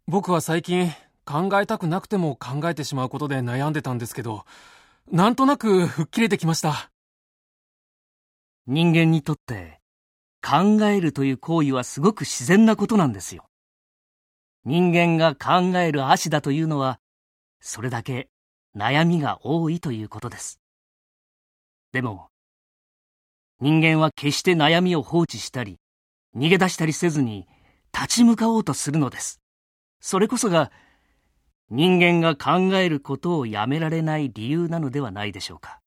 僕は最近考えたくなくても考えてしまうことで悩んでたんですけど、なんとなく吹っ切れてきました。 人間にとって考えるという行為はすごく自然なことなんですよ。人間が考える葦だというのは、それだけ悩みが多いということです。でも、人間は決して悩みを放置したり、逃げ出したりせずに立ち向かおうとするのです。それこそが人間が考えることをやめられない理由なのではないでしょうか。